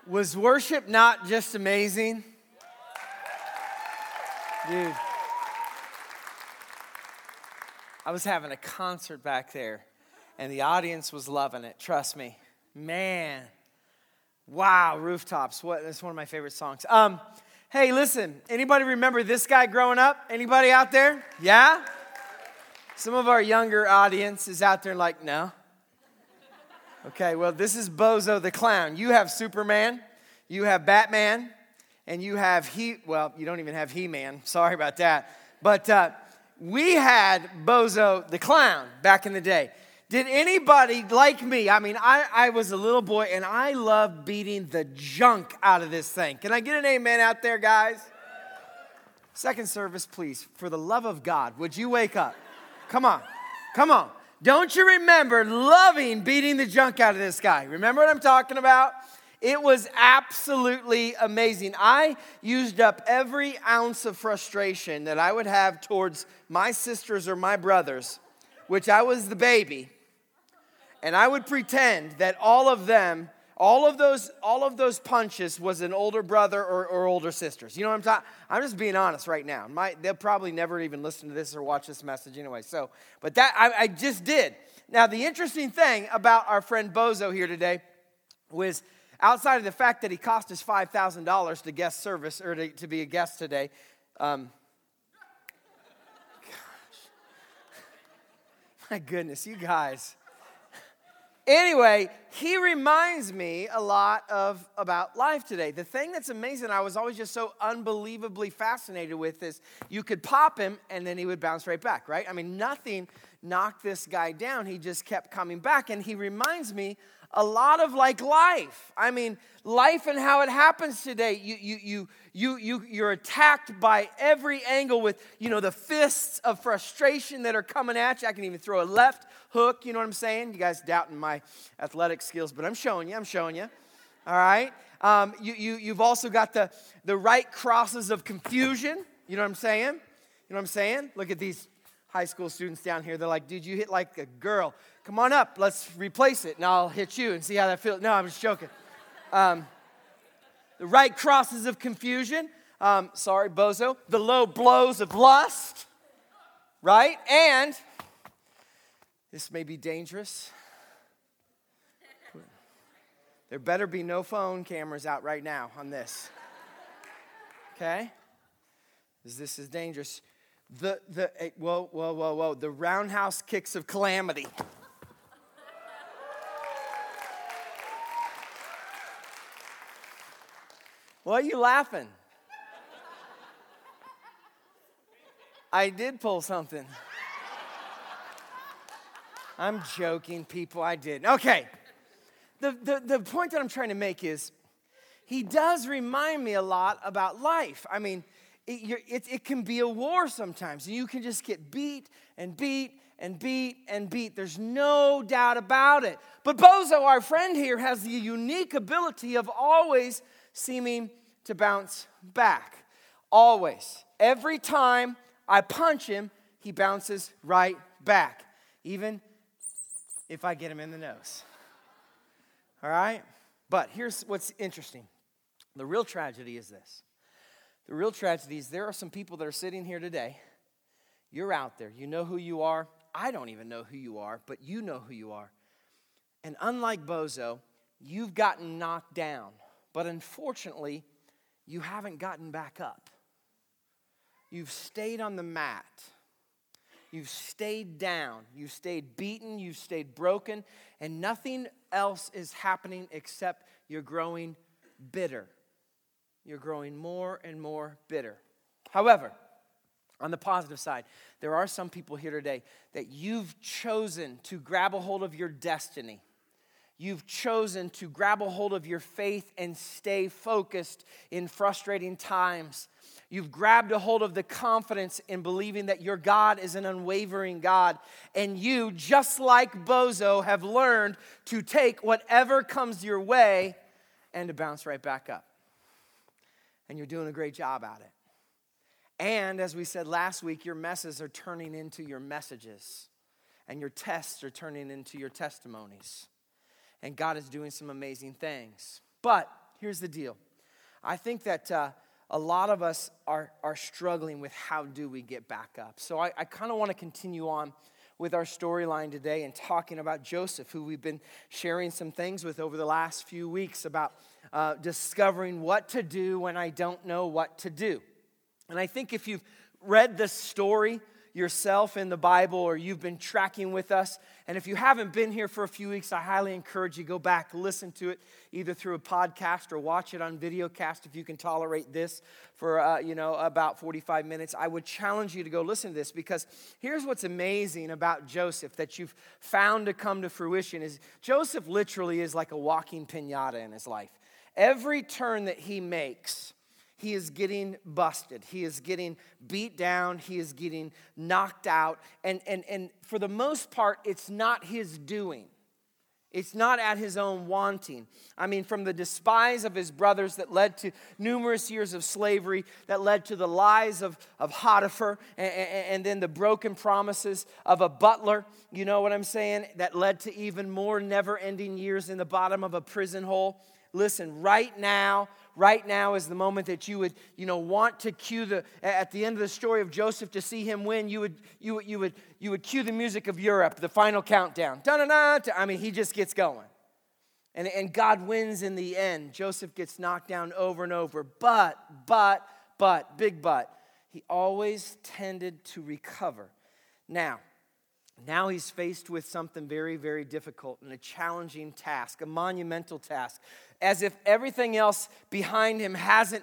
Was worship not just amazing? Dude, I was having a concert back there, and the audience was loving it. Trust me. Man. Wow, Rooftops. That's one of my favorite songs. Hey, listen, anybody remember this guy growing up? Anybody out there? Yeah? Some of our younger audience is out there like, no. Okay, well, this is Bozo the Clown. You have Superman, you have Batman, and you have you don't even have He-Man. Sorry about that. But we had Bozo the Clown back in the day. Did anybody like me? I mean, I was a little boy, and I loved beating the junk out of this thing. Can I get an amen out there, guys? Second service, please. For the love of God, would you wake up? Come on. Come on. Don't you remember loving beating the junk out of this guy? Remember what I'm talking about? It was absolutely amazing. I used up every ounce of frustration that I would have towards my sisters or my brothers, which I was the baby. And I would pretend that all of those punches was an older brother or older sisters. You know what I'm talking? I'm just being honest right now. They'll probably never even listen to this or watch this message anyway. But that I just did. Now, the interesting thing about our friend Bozo here today was, outside of the fact that he cost us $5,000 to guest service or to be a guest today. Gosh, my goodness, you guys. Anyway, he reminds me a lot about life today. The thing that's amazing, I was always just so unbelievably fascinated with is you could pop him and then he would bounce right back, right? I mean, nothing knocked this guy down. He just kept coming back, and he reminds me a lot of like life. I mean, life and how it happens today. You're attacked by every angle with, the fists of frustration that are coming at you. I can even throw a left hook, you know what I'm saying? You guys doubting my athletic skills, but I'm showing you. All right? You've also got the right crosses of confusion. You know what I'm saying? Look at these high school students down here. They're like, dude, you hit like a girl. Come on up. Let's replace it, and I'll hit you and see how that feels. No, I'm just joking. The right crosses of confusion. Sorry, Bozo. The low blows of lust. Right? And this may be dangerous. There better be no phone cameras out right now on this. Okay? Because this is dangerous. Whoa. The roundhouse kicks of calamity. Why are you laughing? I did pull something. I'm joking, people. I did. Okay. The point that I'm trying to make is he does remind me a lot about life. I mean, it can be a war sometimes. You can just get beat and beat and beat and beat. There's no doubt about it. But Bozo, our friend here, has the unique ability of always seeming to bounce back. Always. Every time I punch him, he bounces right back. Even if I get him in the nose. All right? But here's what's interesting. The real tragedy is this. The real tragedy is there are some people that are sitting here today. You're out there. You know who you are. I don't even know who you are, but you know who you are. And unlike Bozo, you've gotten knocked down. But unfortunately, you haven't gotten back up. You've stayed on the mat. You've stayed down. You've stayed beaten. You've stayed broken. And nothing else is happening except you're growing bitter. You're growing more and more bitter. However, on the positive side, there are some people here today that you've chosen to grab a hold of your destiny. You've chosen to grab a hold of your faith and stay focused in frustrating times. You've grabbed a hold of the confidence in believing that your God is an unwavering God. And you, just like Bozo, have learned to take whatever comes your way and to bounce right back up. And you're doing a great job at it. And as we said last week, your messes are turning into your messages. And your tests are turning into your testimonies. And God is doing some amazing things. But here's the deal. I think that a lot of us are struggling with how do we get back up. So I kind of want to continue on with our storyline today and talking about Joseph, who we've been sharing some things with over the last few weeks about discovering what to do when I don't know what to do. And I think if you've read this story yourself in the Bible, or you've been tracking with us, and if you haven't been here for a few weeks, I highly encourage you go back, listen to it either through a podcast or watch it on videocast if you can tolerate this for about 45 minutes. I would challenge you to go listen to this, because here's what's amazing about Joseph that you've found to come to fruition is Joseph literally is like a walking piñata in his life. Every turn that he makes, he is getting busted. He is getting beat down. He is getting knocked out. And for the most part, it's not his doing. It's not at his own wanting. I mean, from the despise of his brothers that led to numerous years of slavery, that led to the lies of Potiphar, and then the broken promises of a butler, you know what I'm saying, that led to even more never-ending years in the bottom of a prison hole. Listen, right now is the moment that you would, want to cue at the end of the story of Joseph to see him win. You would cue the music of Europe, the final countdown. Da-da-da. I mean, he just gets going, and God wins in the end. Joseph gets knocked down over and over, but, big but, he always tended to recover. Now he's faced with something very, very difficult and a challenging task, a monumental task. As if everything else behind him hasn't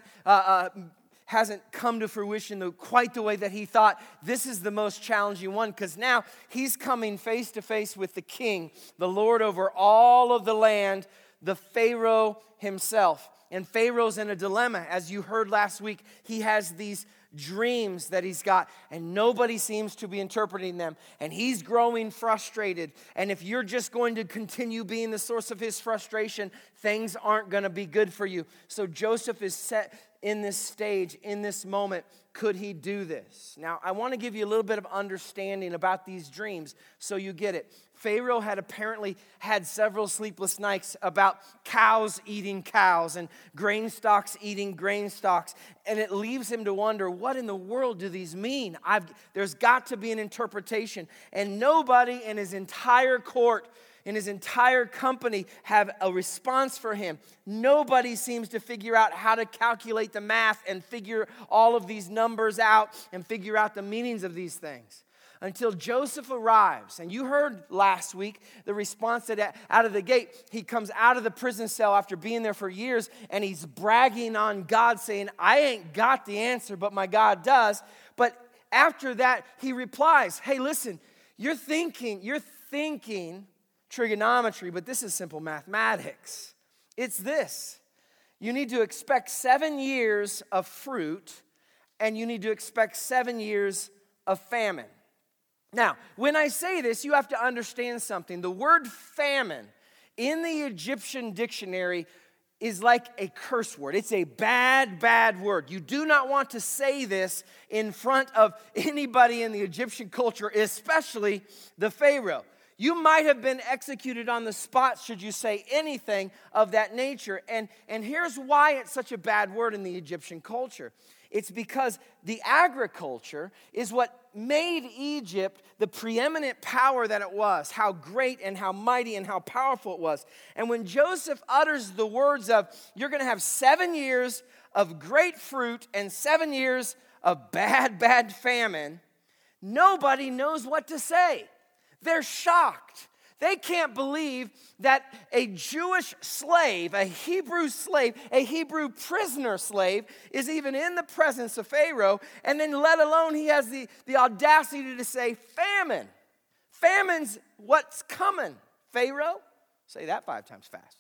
come to fruition quite the way that he thought. This is the most challenging one, because now he's coming face to face with the king, the Lord over all of the land, the Pharaoh himself. And Pharaoh's in a dilemma. As you heard last week, he has these dreams that he's got, and nobody seems to be interpreting them, and he's growing frustrated. And if you're just going to continue being the source of his frustration, things aren't going to be good for you. So Joseph is set in this stage, in this moment. Could he do this? Now, I want to give you a little bit of understanding about these dreams so you get it. Pharaoh had apparently had several sleepless nights about cows eating cows and grain stalks eating grain stalks. And it leaves him to wonder, what in the world do these mean? There's got to be an interpretation. And nobody in his entire court, in his entire company, have a response for him. Nobody seems to figure out how to calculate the math and figure all of these numbers out and figure out the meanings of these things. Until Joseph arrives. And you heard last week the response that out of the gate, he comes out of the prison cell after being there for years, and he's bragging on God, saying, I ain't got the answer, but my God does. But after that, he replies, hey, listen, you're thinking trigonometry, but this is simple mathematics. It's this. You need to expect 7 years of fruit, and you need to expect 7 years of famine. Now, when I say this, you have to understand something. The word famine in the Egyptian dictionary is like a curse word. It's a bad word. You do not want to say this in front of anybody in the Egyptian culture, especially the Pharaoh. You might have been executed on the spot should you say anything of that nature. And here's why it's such a bad word in the Egyptian culture. It's because the agriculture is what made Egypt the preeminent power that it was, how great and how mighty and how powerful it was. And when Joseph utters the words of, you're going to have 7 years of great fruit and 7 years of bad famine, nobody knows what to say. They're shocked. They can't believe that a Jewish slave, a Hebrew prisoner slave, is even in the presence of Pharaoh, and then let alone he has the audacity to say famine. Famine's what's coming. Pharaoh, say that 5 times fast.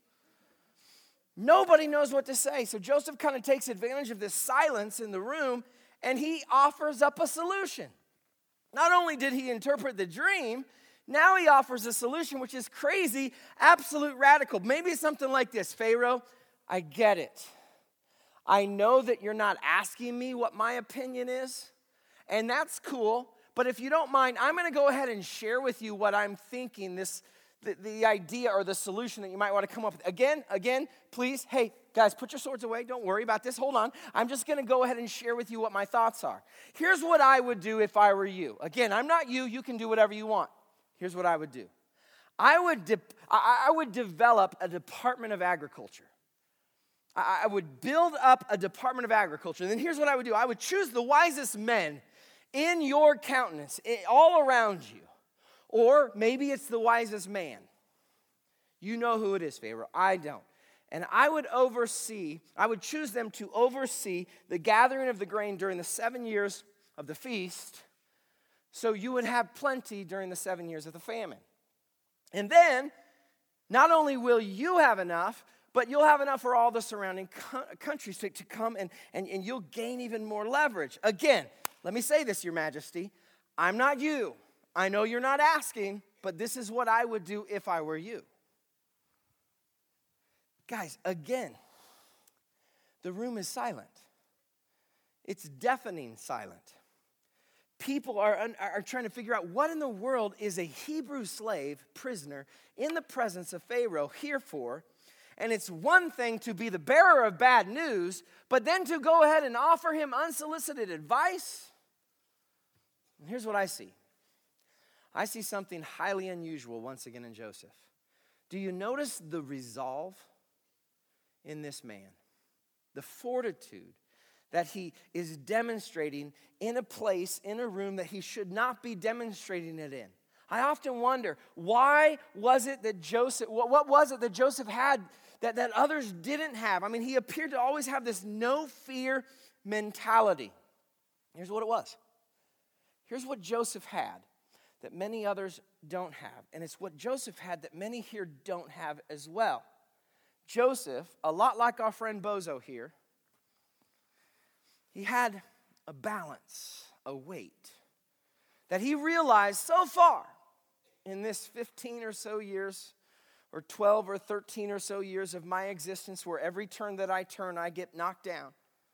Nobody knows what to say, so Joseph kind of takes advantage of this silence in the room, and he offers up a solution. Not only did he interpret the dream, now he offers a solution which is crazy, absolute radical. Maybe something like this: Pharaoh, I get it. I know that you're not asking me what my opinion is, and that's cool. But if you don't mind, I'm going to go ahead and share with you what I'm thinking this the idea or the solution that you might want to come up with. Again, please, hey, guys, put your swords away. Don't worry about this. Hold on. I'm just going to go ahead and share with you what my thoughts are. Here's what I would do if I were you. Again, I'm not you. You can do whatever you want. Here's what I would do. I would develop a Department of Agriculture. I would build up a Department of Agriculture. And then here's what I would do. I would choose the wisest men in your countenance, all around you. Or maybe it's the wisest man. You know who it is, Pharaoh. I don't. And I would choose them to oversee the gathering of the grain during the 7 years of the feast, so you would have plenty during the 7 years of the famine. And then, not only will you have enough, but you'll have enough for all the surrounding countries to come, and you'll gain even more leverage. Again, let me say this, Your Majesty. I'm not you. I know you're not asking, but this is what I would do if I were you. Guys, again, the room is silent. It's deafening silent. People are trying to figure out what in the world is a Hebrew slave prisoner in the presence of Pharaoh here for. And it's one thing to be the bearer of bad news, but then to go ahead and offer him unsolicited advice. And here's what I see. I see something highly unusual once again in Joseph. Do you notice the resolve in this man? The fortitude that he is demonstrating in a place, in a room that he should not be demonstrating it in. I often wonder, why was it that Joseph, what was it that Joseph had that others didn't have? I mean, he appeared to always have this no fear mentality. Here's what it was. Here's what Joseph had that many others don't have. And it's what Joseph had that many here don't have as well. Joseph, a lot like our friend Bozo here, he had a balance, a weight, that he realized so far in this 15 or so years, or 12 or 13 or so years of my existence, where every turn that I turn, I get knocked down.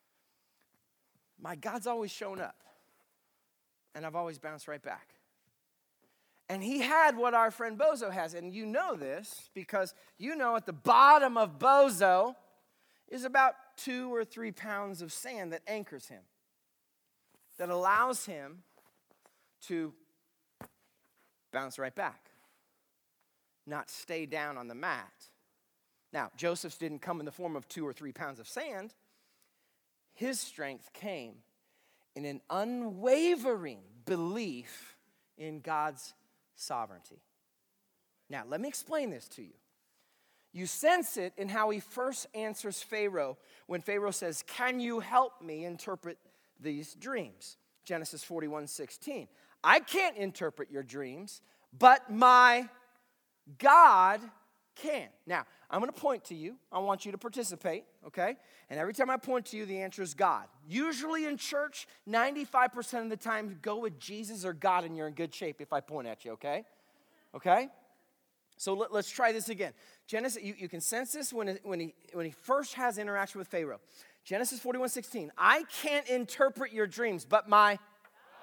My God's always shown up, and I've always bounced right back. And he had what our friend Bozo has, and you know this because you know at the bottom of Bozo is about 2 or 3 pounds of sand that anchors him, that allows him to bounce right back, not stay down on the mat. Now, Joseph's didn't come in the form of 2 or 3 pounds of sand. His strength came in an unwavering belief in God's sovereignty. Now, let me explain this to you. You sense it in how he first answers Pharaoh when Pharaoh says, "Can you help me interpret these dreams?" Genesis 41:16. I can't interpret your dreams, but my God can. Now, I'm going to point to you. I want you to participate, okay? And every time I point to you, the answer is God. Usually in church, 95% of the time, go with Jesus or God, and you're in good shape if I point at you, okay? Okay? So let's try this again. Genesis, you can sense this when he first has interaction with Pharaoh. Genesis 41:16. I can't interpret your dreams, but my God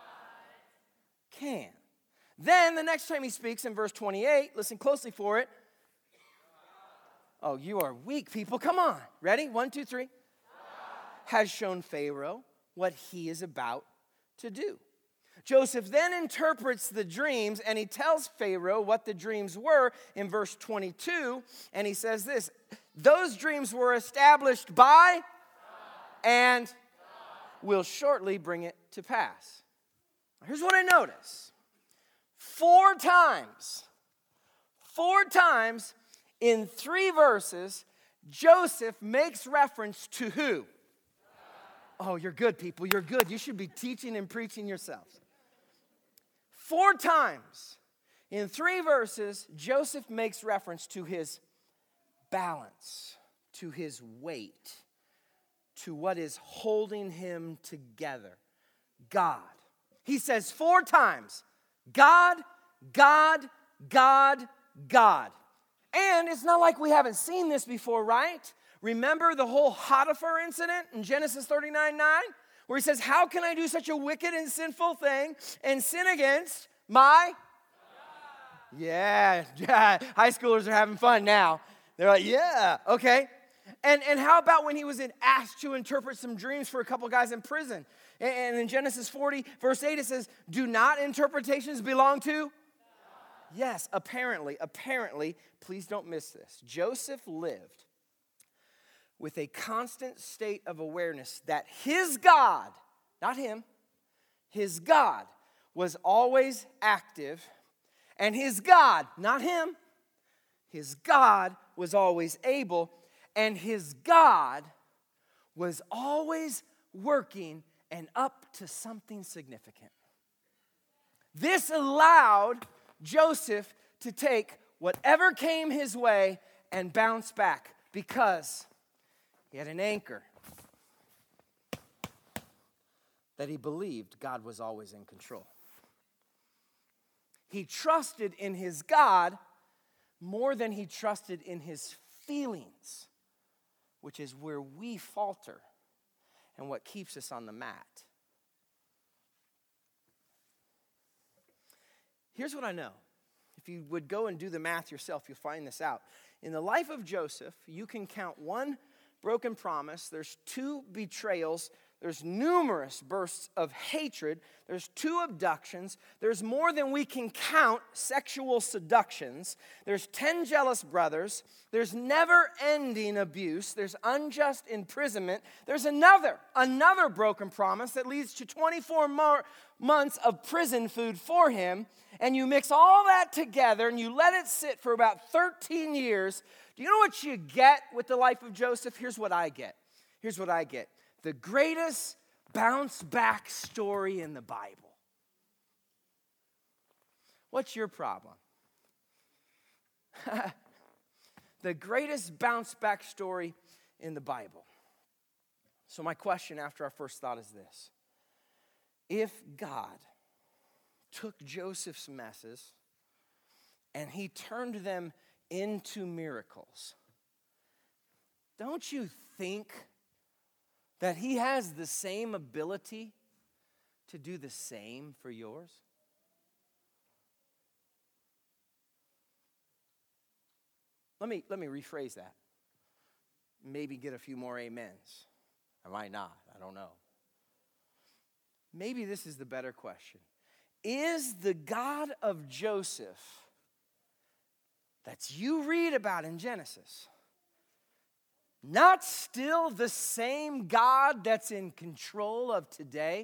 can. Then the next time he speaks in verse 28, listen closely for it. Oh, you are weak, people. Come on. Ready? 1, 2, 3. God has shown Pharaoh what he is about to do. Joseph then interprets the dreams, and he tells Pharaoh what the dreams were in verse 22, and he says this: those dreams were established by and will shortly bring it to pass. Here's what I notice. 4 times in 3 verses, Joseph makes reference to who? Oh, you're good, people. You're good. You should be teaching and preaching yourselves. 4 times in 3 verses, Joseph makes reference to his balance, to his weight, to what is holding him together. God. He says 4 times, God, God, God, God. And it's not like we haven't seen this before, right? Remember the whole Potiphar incident in Genesis 39:9? Where he says, how can I do such a wicked and sinful thing and sin against my God? Yeah, high schoolers are having fun now. They're like, yeah, okay. And how about when he was asked to interpret some dreams for a couple guys in prison? And in Genesis 40, verse 8, it says, do not interpretations belong to? Yes, apparently, please don't miss this. Joseph lived with a constant state of awareness that his God, not him, his God was always active, and his God, not him, his God was always able, and his God was always working and up to something significant. This allowed Joseph to take whatever came his way and bounce back because he had an anchor that he believed God was always in control. He trusted in his God more than he trusted in his feelings, which is where we falter and what keeps us on the mat. Here's what I know. If you would go and do the math yourself, you'll find this out. In the life of Joseph, you can count one broken promise, there's 2 betrayals, there's numerous bursts of hatred, there's 2 abductions, there's more than we can count sexual seductions, there's 10 jealous brothers, there's never-ending abuse, there's unjust imprisonment, there's another broken promise that leads to 24 more months of prison food for him, and you mix all that together and you let it sit for about 13 years. Do you know what you get with the life of Joseph? Here's what I get. The greatest bounce back story in the Bible. What's your problem? The greatest bounce back story in the Bible. So my question after our first thought is this. If God took Joseph's messes and he turned them into miracles, don't you think that he has the same ability to do the same for yours? Let me rephrase that. Maybe get a few more amens. I might not. I don't know. Maybe this is the better question. Is the God of Joseph that you read about in Genesis not still the same God that's in control of today?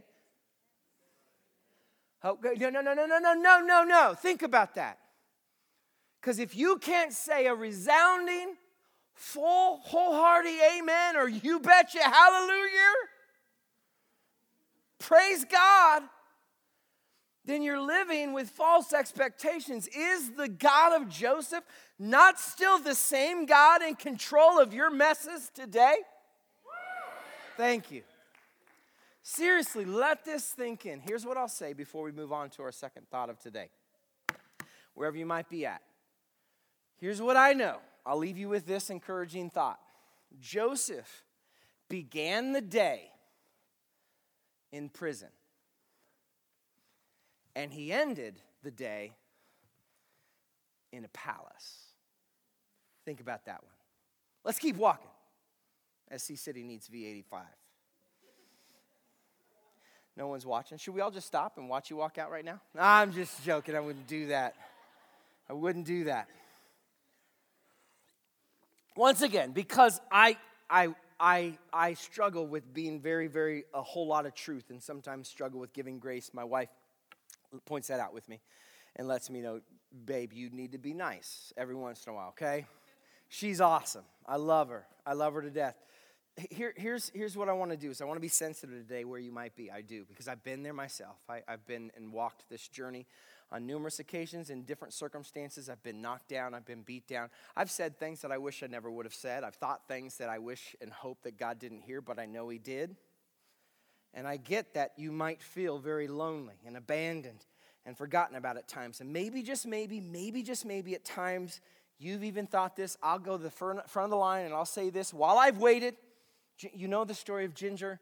Oh, no. Think about that. Because if you can't say a resounding, full, wholehearted amen or you betcha hallelujah, praise God, then you're living with false expectations. Is the God of Joseph not still the same God in control of your messes today? Thank you. Seriously, let this sink in. Here's what I'll say before we move on to our second thought of today. Wherever you might be at. Here's what I know. I'll leave you with this encouraging thought. Joseph began the day in prison. And he ended the day in a palace. Think about that one. Let's keep walking. SC City needs V85. No one's watching. Should we all just stop and watch you walk out right now? I'm just joking. I wouldn't do that. Once again, because I struggle with being very, a whole lot of truth and sometimes struggle with giving grace. My wife points that out with me and lets me know, babe, you need to be nice every once in a while, okay? She's awesome. I love her. I love her to death. Here's what I want to do is I want to be sensitive today where you might be. I do, because I've been there myself. I've been and walked this journey on numerous occasions in different circumstances. I've been knocked down. I've been beat down. I've said things that I wish I never would have said. I've thought things that I wish and hope that God didn't hear, but I know he did. And I get that you might feel very lonely and abandoned and forgotten about at times. And maybe just maybe at times you've even thought this. I'll go to the front of the line and I'll say this. While I've waited, you know the story of Ginger?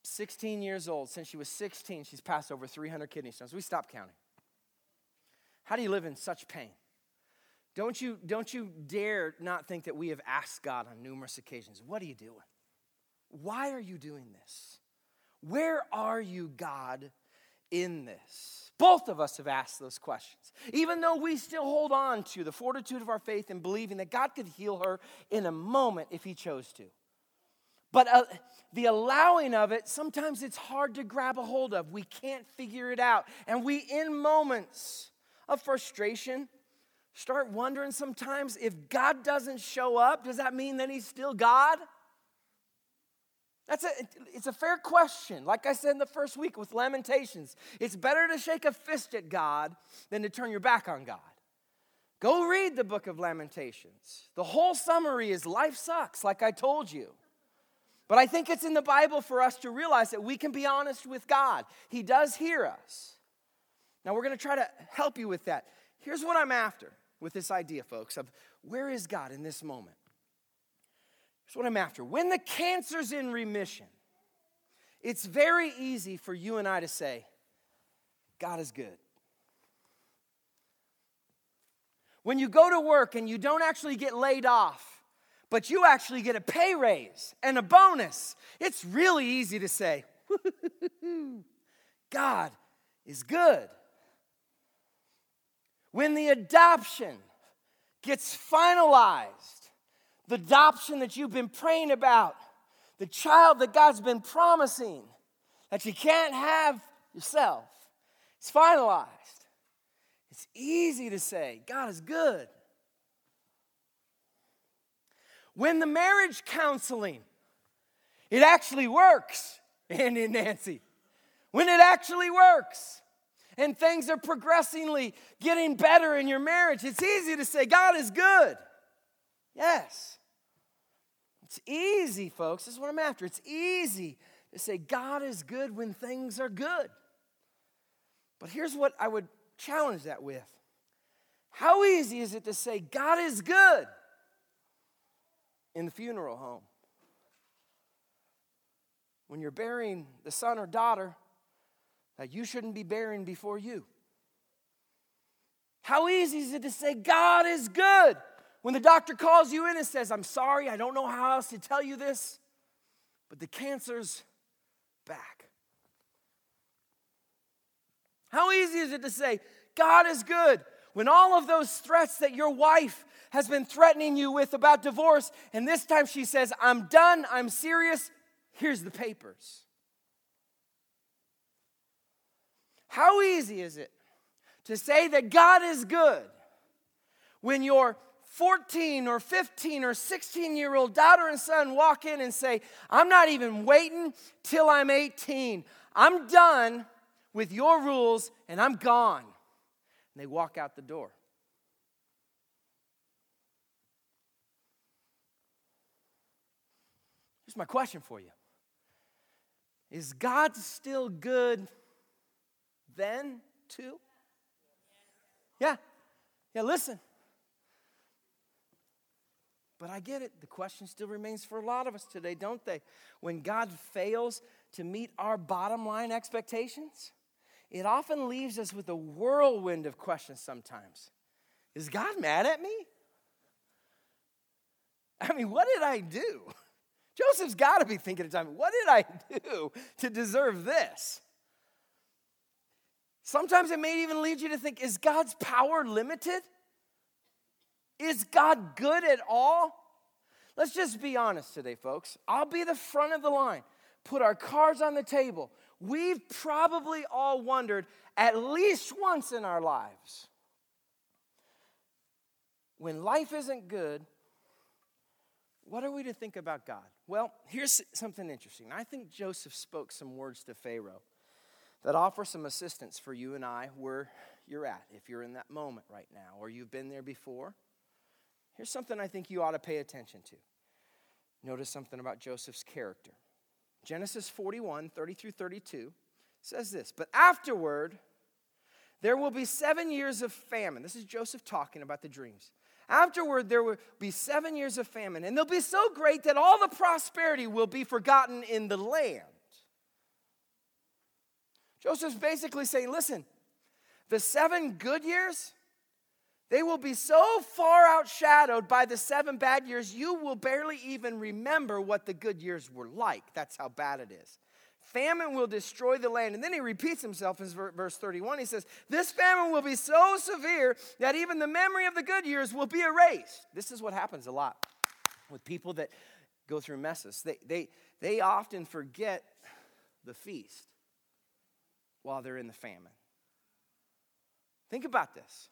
16 years old. Since she was 16, she's passed over 300 kidney stones. We stopped counting. How do you live in such pain? Don't you dare not think that we have asked God on numerous occasions, what are you doing? Why are you doing this? Where are you, God, in this? Both of us have asked those questions. Even though we still hold on to the fortitude of our faith and believing that God could heal her in a moment if he chose to. But the allowing of it, sometimes it's hard to grab a hold of. We can't figure it out. And we, in moments of frustration, start wondering sometimes if God doesn't show up, does that mean that he's still God? It's a fair question. Like I said in the first week with Lamentations, it's better to shake a fist at God than to turn your back on God. Go read the book of Lamentations. The whole summary is life sucks, like I told you. But I think it's in the Bible for us to realize that we can be honest with God. He does hear us. Now we're going to try to help you with that. Here's what I'm after with this idea, folks, of where is God in this moment? Here's what I'm after. When the cancer's in remission, it's very easy for you and I to say, God is good. When you go to work and you don't actually get laid off, but you actually get a pay raise and a bonus, it's really easy to say, God is good. When the adoption gets finalized, the adoption that you've been praying about, the child that God's been promising that you can't have yourself, it's finalized. It's easy to say, God is good. When the marriage counseling, it actually works, Andy and Nancy. When it actually works and things are progressively getting better in your marriage, it's easy to say, God is good. Yes. It's easy, folks. This is what I'm after. It's easy to say God is good when things are good. But here's what I would challenge that with. How easy is it to say God is good in the funeral home? When you're burying the son or daughter that you shouldn't be burying before you. How easy is it to say God is good when the doctor calls you in and says, I'm sorry, I don't know how else to tell you this, but the cancer's back. How easy is it to say, God is good, when all of those threats that your wife has been threatening you with about divorce, and this time she says, I'm done, I'm serious, here's the papers. How easy is it to say that God is good when your 14 or 15 or 16-year-old daughter and son walk in and say, I'm not even waiting till I'm 18. I'm done with your rules and I'm gone. And they walk out the door. Here's my question for you. Is God still good then too? Yeah, listen. But I get it. The question still remains for a lot of us today, don't they? When God fails to meet our bottom line expectations, it often leaves us with a whirlwind of questions sometimes. Is God mad at me? I mean, what did I do? Joseph's got to be thinking at the time, what did I do to deserve this? Sometimes it may even lead you to think, is God's power limited? Is God good at all? Let's just be honest today, folks. I'll be the front of the line. Put our cards on the table. We've probably all wondered at least once in our lives, when life isn't good, what are we to think about God? Well, here's something interesting. I think Joseph spoke some words to Pharaoh that offer some assistance for you and I where you're at, if you're in that moment right now, or you've been there before. Here's something I think you ought to pay attention to. Notice something about Joseph's character. Genesis 41, 30 through 32 says this, but afterward, there will be 7 years of famine. This is Joseph talking about the dreams. Afterward, there will be 7 years of famine, and they'll be so great that all the prosperity will be forgotten in the land. Joseph's basically saying, listen, the 7 good years, They will be so far outshadowed by the 7 bad years, you will barely even remember what the good years were like. That's how bad it is. Famine will destroy the land. And then he repeats himself in verse 31. He says, this famine will be so severe that even the memory of the good years will be erased. This is what happens a lot with people that go through messes. They often forget the feast while they're in the famine. Think about this.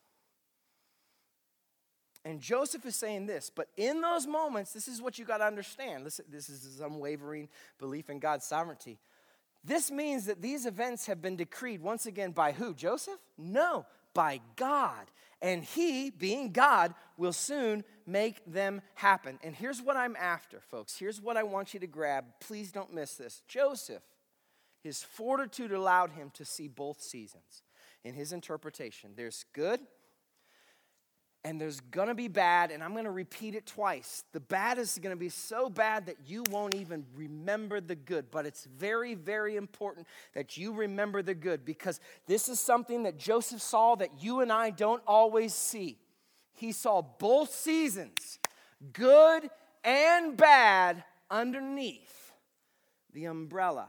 And Joseph is saying this, but in those moments, this is what you got to understand. This is his unwavering belief in God's sovereignty. This means that these events have been decreed once again by who? Joseph? No, by God. And he, being God, will soon make them happen. And here's what I'm after, folks. Here's what I want you to grab. Please don't miss this. Joseph, his fortitude allowed him to see both seasons. In his interpretation, there's good and there's going to be bad, and I'm going to repeat it twice. The bad is going to be so bad that you won't even remember the good, but it's very, very important that you remember the good, because this is something that Joseph saw that you and I don't always see. He saw both seasons, good and bad, underneath the umbrella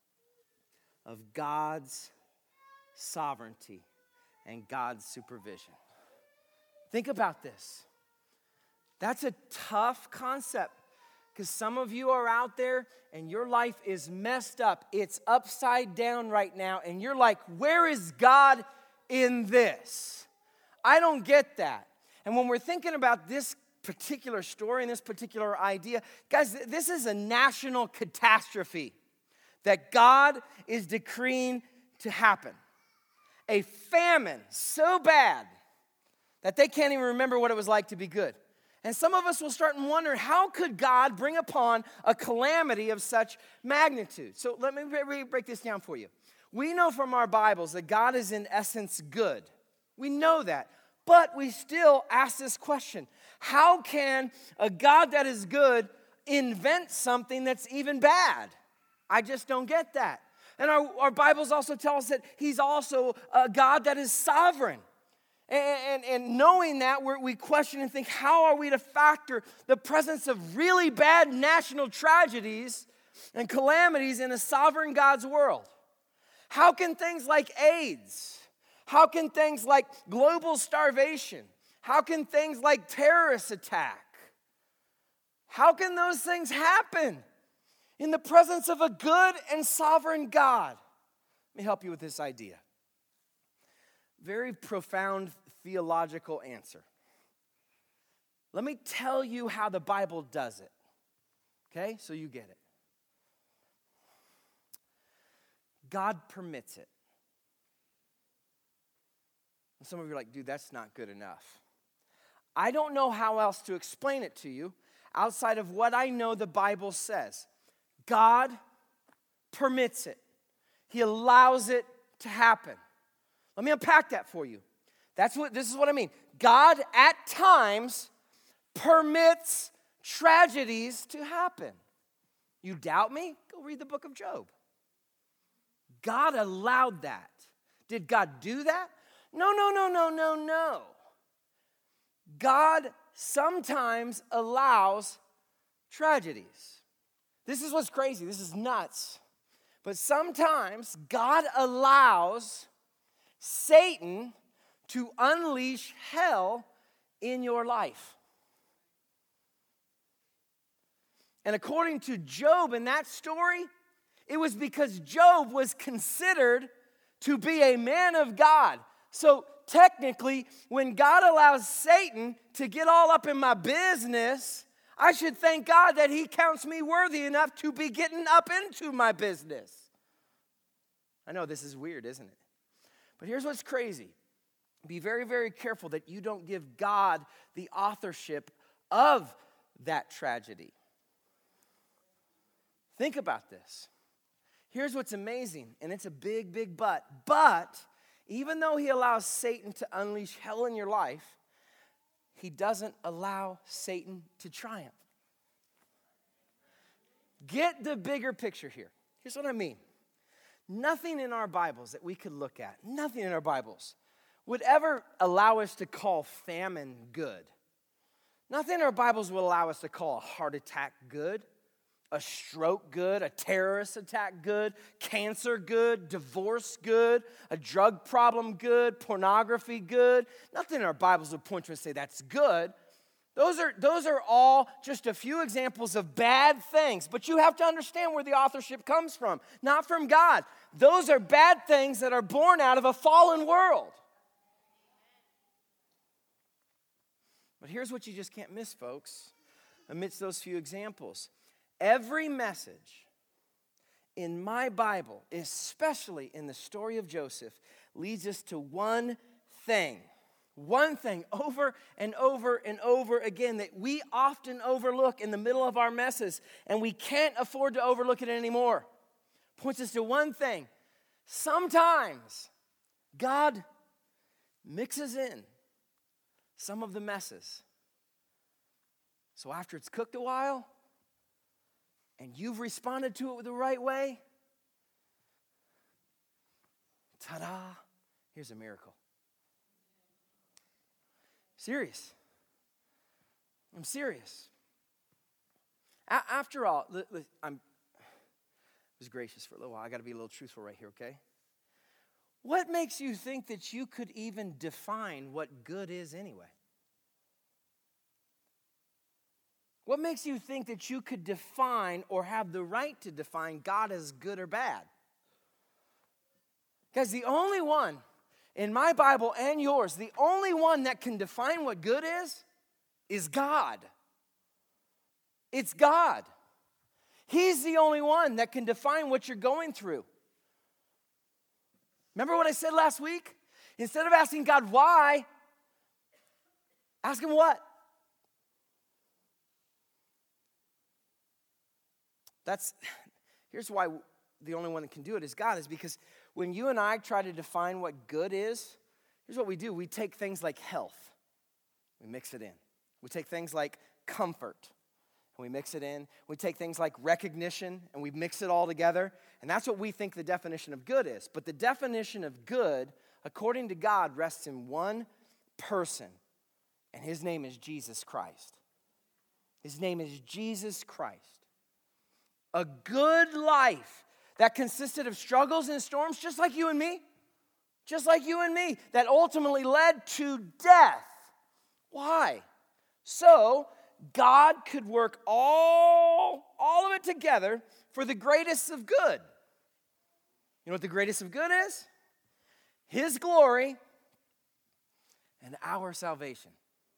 of God's sovereignty and God's supervision. Think about this. That's a tough concept, because some of you are out there and your life is messed up. It's upside down right now, and you're like, where is God in this? I don't get that. And when we're thinking about this particular story and this particular idea, guys, this is a national catastrophe that God is decreeing to happen. A famine so bad that they can't even remember what it was like to be good. And some of us will start and wonder, how could God bring upon a calamity of such magnitude? So let me break this down for you. We know from our Bibles that God is in essence good. We know that. But we still ask this question: how can a God that is good invent something that's even bad? I just don't get that. And our Bibles also tell us that he's also a God that is sovereign. And knowing that, we question and think, how are we to factor the presence of really bad national tragedies and calamities in a sovereign God's world? How can things like AIDS, how can things like global starvation, how can things like terrorist attack, how can those things happen in the presence of a good and sovereign God? Let me help you with this idea. Very profound theological answer. Let me tell you how the Bible does it. Okay, so you get it. God permits it. And some of you are like, dude, that's not good enough. I don't know how else to explain it to you outside of what I know the Bible says. God permits it. He allows it to happen. Let me unpack that for you. This is what I mean. God at times permits tragedies to happen. You doubt me? Go read the book of Job. God allowed that. Did God do that? No. God sometimes allows tragedies. This is what's crazy. This is nuts. But sometimes God allows Satan to unleash hell in your life. And according to Job in that story, it was because Job was considered to be a man of God. So technically, when God allows Satan to get all up in my business, I should thank God that he counts me worthy enough to be getting up into my business. I know this is weird, isn't it? But here's what's crazy. Be very, very careful that you don't give God the authorship of that tragedy. Think about this. Here's what's amazing, and it's a big, big but. But even though he allows Satan to unleash hell in your life, he doesn't allow Satan to triumph. Get the bigger picture here. Here's what I mean. Nothing in our Bibles that we could look at, nothing in our Bibles would ever allow us to call famine good. Nothing in our Bibles would allow us to call a heart attack good, a stroke good, a terrorist attack good, cancer good, divorce good, a drug problem good, pornography good. Nothing in our Bibles would point to us and say that's good. Those are all just a few examples of bad things. But you have to understand where the authorship comes from, not from God. Those are bad things that are born out of a fallen world. But here's what you just can't miss, folks, amidst those few examples. Every message in my Bible, especially in the story of Joseph, leads us to one thing over and over and over again that we often overlook in the middle of our messes, and we can't afford to overlook it anymore. Points us to one thing. Sometimes God mixes in some of the messes. So after it's cooked a while, and you've responded to it the right way, ta-da, here's a miracle. Serious. I'm serious. After all, I was gracious for a little while. I got to be a little truthful right here, okay? What makes you think that you could even define what good is anyway? What makes you think that you could define or have the right to define God as good or bad? Because the only one in my Bible and yours, the only one that can define what good is God. It's God. He's the only one that can define what you're going through. Remember what I said last week? Instead of asking God why, ask him what? Here's why the only one that can do it is God, is because when you and I try to define what good is, here's what we do. We take things like health, we mix it in. We take things like comfort, and we mix it in. We take things like recognition, and we mix it all together. And that's what we think the definition of good is. But the definition of good, according to God, rests in one person, and his name is Jesus Christ. His name is Jesus Christ. A good life that consisted of struggles and storms, just like you and me, that ultimately led to death. Why? So God could work all of it together for the greatest of good. You know what the greatest of good is? His glory and our salvation.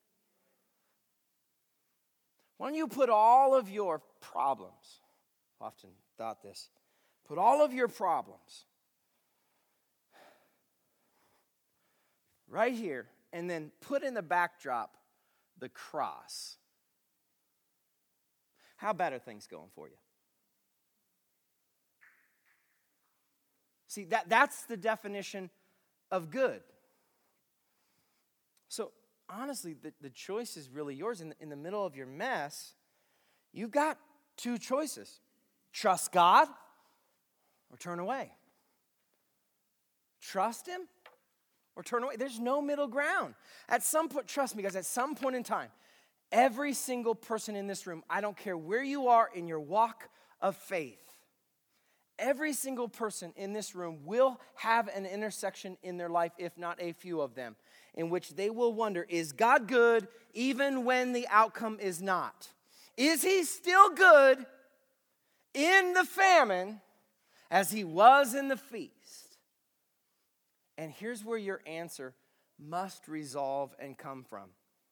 Why don't you put all of your problems, I've often thought this, put all of your problems right here, and then put in the backdrop the cross. How bad are things going for you? See, that's the definition of good. So, honestly, the choice is really yours. In the middle of your mess, you've got two choices. Trust God or turn away. Trust him or turn away. There's no middle ground. At some point, trust me guys, at some point in time, every single person in this room, I don't care where you are in your walk of faith, every single person in this room will have an intersection in their life, if not a few of them, in which they will wonder, is God good even when the outcome is not? Is he still good in the famine as he was in the feast? And here's where your answer must resolve and come from.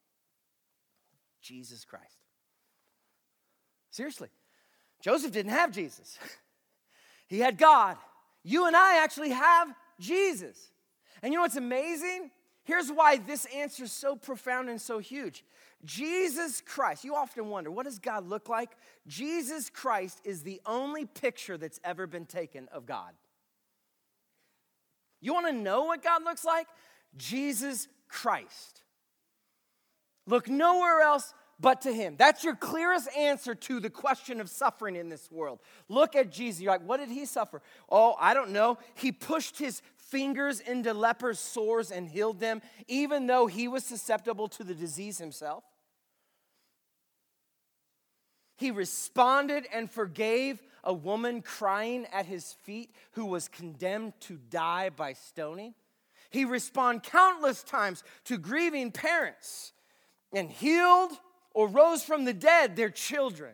Jesus Christ. Seriously, Joseph didn't have Jesus. He had God. You and I actually have Jesus. And you know what's amazing? Here's why this answer is so profound and so huge. Jesus Christ, you often wonder, what does God look like? Jesus Christ is the only picture that's ever been taken of God. You want to know what God looks like? Jesus Christ. Look nowhere else but to him. That's your clearest answer to the question of suffering in this world. Look at Jesus. You're like, what did he suffer? Oh, I don't know. He pushed his fingers into lepers' sores and healed them, even though he was susceptible to the disease himself. He responded and forgave a woman crying at his feet who was condemned to die by stoning. He responded countless times to grieving parents and healed or rose from the dead their children.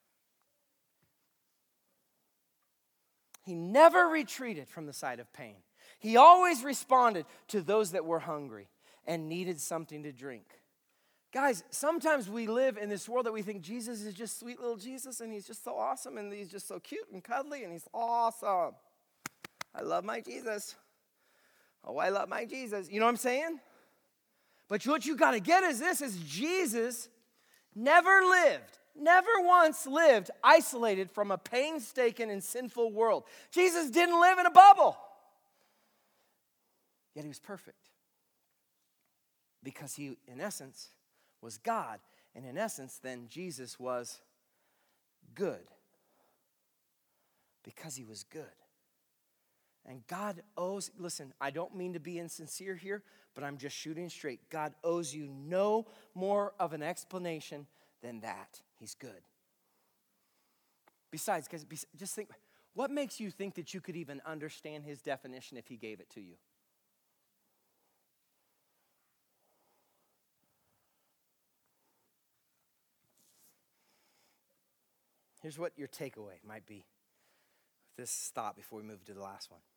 He never retreated from the sight of pain. He always responded to those that were hungry and needed something to drink. Guys, sometimes we live in this world that we think Jesus is just sweet little Jesus and he's just so awesome and he's just so cute and cuddly and he's awesome. I love my Jesus. Oh, I love my Jesus. You know what I'm saying? But what you got to get is this, is Jesus never once lived isolated from a painstaking and sinful world. Jesus didn't live in a bubble. Yet he was perfect. Because he, in essence, was God. And in essence, then, Jesus was good. Because he was good. And God owes, listen, I don't mean to be insincere here, but I'm just shooting straight. God owes you no more of an explanation than that. He's good. Besides, guys, just think, what makes you think that you could even understand his definition if he gave it to you? Here's what your takeaway might be. This thought before we move to the last one.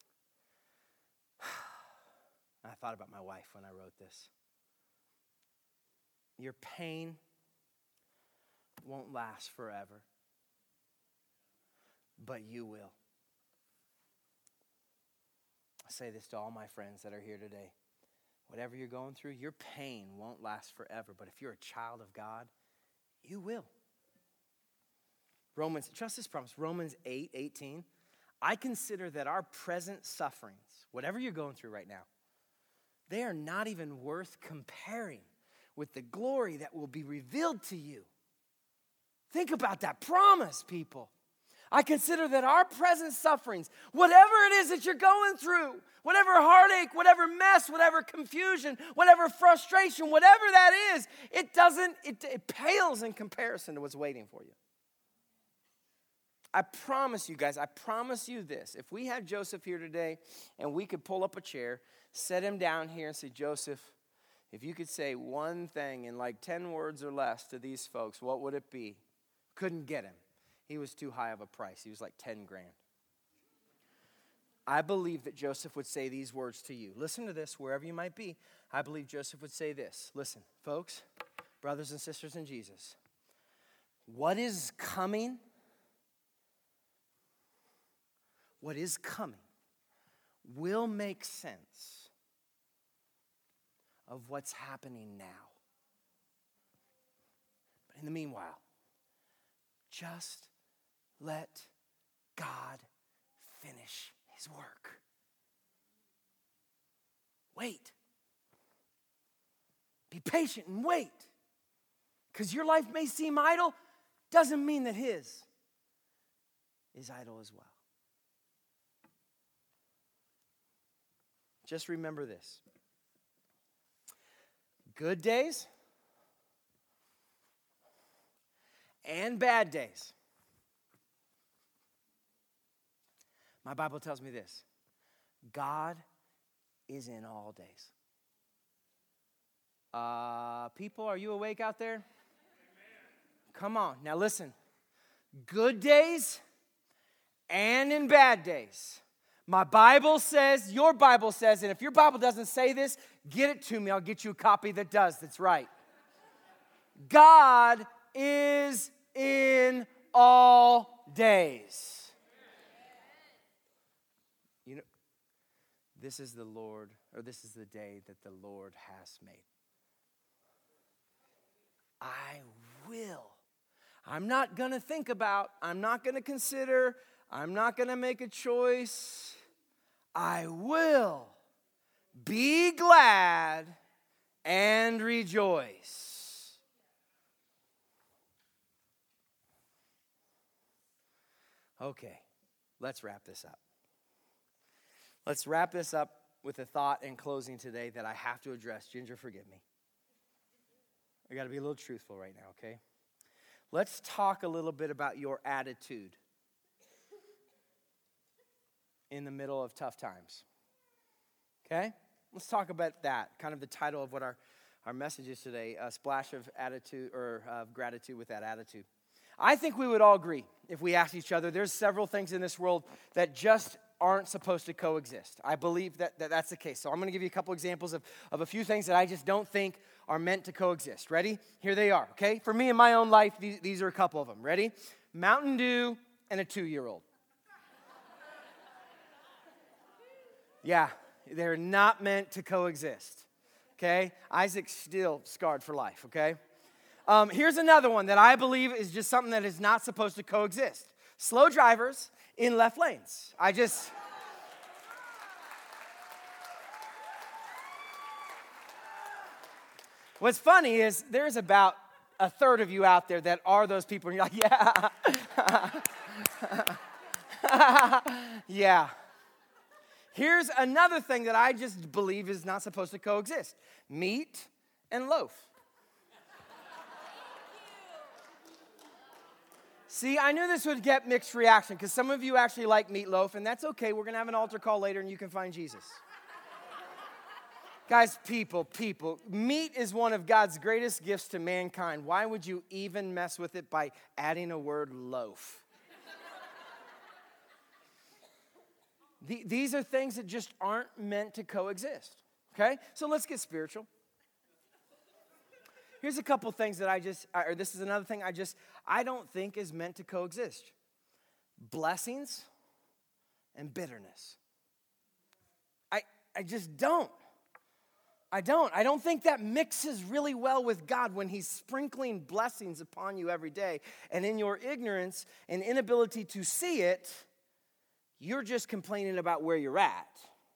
I thought about my wife when I wrote this. Your pain won't last forever, but you will. I say this to all my friends that are here today. Whatever you're going through, your pain won't last forever, but if you're a child of God, you will. Trust this promise, Romans 8:18. I consider that our present sufferings, whatever you're going through right now, they are not even worth comparing with the glory that will be revealed to you. Think about that promise, people. I consider that our present sufferings, whatever it is that you're going through, whatever heartache, whatever mess, whatever confusion, whatever frustration, whatever that is, it pales in comparison to what's waiting for you. I promise you guys, I promise you this. If we had Joseph here today and we could pull up a chair, set him down here and say, Joseph, if you could say one thing in like 10 words or less to these folks, what would it be? Couldn't get him. He was too high of a price. He was like 10 grand. I believe that Joseph would say these words to you. Listen to this, wherever you might be. I believe Joseph would say this. Listen, folks, brothers and sisters in Jesus, what is coming will make sense of what's happening now. But in the meanwhile, just let God finish his work. Wait. Be patient and wait. Because your life may seem idle, doesn't mean that his is idle as well. Just remember this. Good days and bad days. My Bible tells me this. God is in all days. People, are you awake out there? Amen. Come on. Now listen. Good days and in bad days. My Bible says, your Bible says, and if your Bible doesn't say this, get it to me. I'll get you a copy that does. That's right. God is in all days. You know, this is the Lord, or this is the day that the Lord has made. I will. I'm not going to think about, I'm not going to consider, I'm not going to make a choice. I will be glad and rejoice. Okay, let's wrap this up. Let's wrap this up with a thought in closing today that I have to address. Ginger, forgive me. I got to be a little truthful right now, okay? Let's talk a little bit about your attitude in the middle of tough times, okay? Let's talk about that, kind of the title of what our message is today, a splash of attitude or of gratitude with that attitude. I think we would all agree if we asked each other, there's several things in this world that just aren't supposed to coexist. I believe that's the case. So I'm going to give you a couple examples of a few things that I just don't think are meant to coexist. Ready? Here they are, okay? For me in my own life, these are a couple of them. Ready? Mountain Dew and a 2-year-old. Yeah, they're not meant to coexist, okay? Isaac's still scarred for life, okay? Here's another one that I believe is just something that is not supposed to coexist. Slow drivers in left lanes. What's funny is there's about a third of you out there that are those people, and you're like, yeah. Yeah. Here's another thing that I just believe is not supposed to coexist. Meat and loaf. See, I knew this would get mixed reaction because some of you actually like meatloaf, and that's okay. We're going to have an altar call later, and you can find Jesus. Guys, people, meat is one of God's greatest gifts to mankind. Why would you even mess with it by adding a word loaf? These are things that just aren't meant to coexist, okay? So let's get spiritual. Here's a couple things that this is another thing I don't think is meant to coexist. Blessings and bitterness. I just don't. I don't think that mixes really well with God when he's sprinkling blessings upon you every day. And in your ignorance and inability to see it, you're just complaining about where you're at.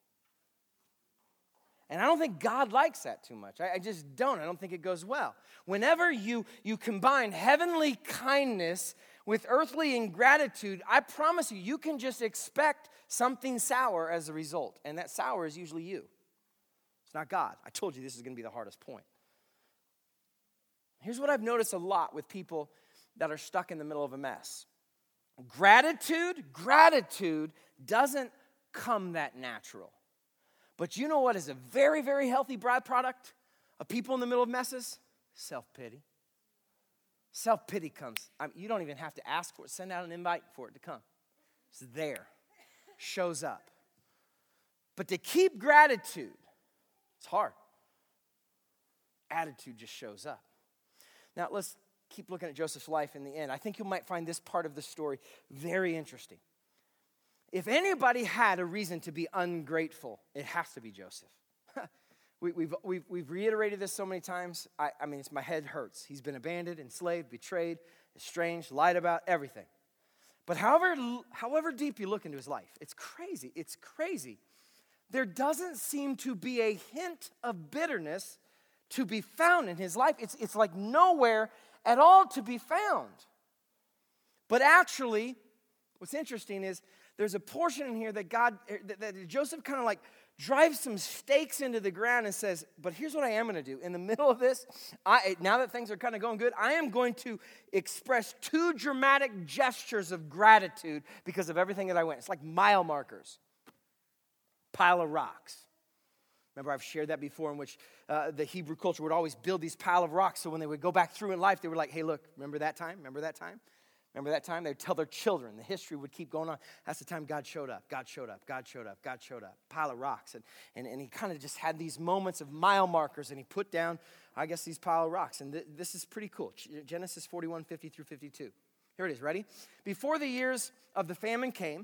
And I don't think God likes that too much. I just don't. I don't think it goes well. Whenever you combine heavenly kindness with earthly ingratitude, I promise you can just expect something sour as a result. And that sour is usually you. It's not God. I told you this is going to be the hardest point. Here's what I've noticed a lot with people that are stuck in the middle of a mess. Gratitude doesn't come that natural. But you know what is a very, very healthy byproduct of people in the middle of messes? Self-pity. Self-pity comes. You don't even have to ask for it. Send out an invite for it to come. It's there. Shows up. But to keep gratitude, it's hard. Attitude just shows up. Now, let's keep looking at Joseph's life in the end. I think you might find this part of the story very interesting. If anybody had a reason to be ungrateful, it has to be Joseph. We've reiterated this so many times. I mean, my head hurts. He's been abandoned, enslaved, betrayed, estranged, lied about, everything. But however deep you look into his life, it's crazy. It's crazy. There doesn't seem to be a hint of bitterness to be found in his life. It's like nowhere at all to be found. But actually, what's interesting is there's a portion in here that Joseph kind of like drives some stakes into the ground and says, but here's what I am going to do. In the middle of this, now that things are kind of going good, I am going to express 2 dramatic gestures of gratitude because of everything that I went. It's like mile markers. Pile of rocks. Remember, I've shared that before, in which the Hebrew culture would always build these pile of rocks, so when they would go back through in life, they were like, hey, look, remember that time? Remember that time? Remember that time? They would tell their children. The history would keep going on. That's the time God showed up. God showed up. God showed up. God showed up. Pile of rocks. And he kind of just had these moments of mile markers, and he put down, I guess, these pile of rocks. And this is pretty cool. Genesis 41, 50 through 52. Here it is. Ready? Before the years of the famine came,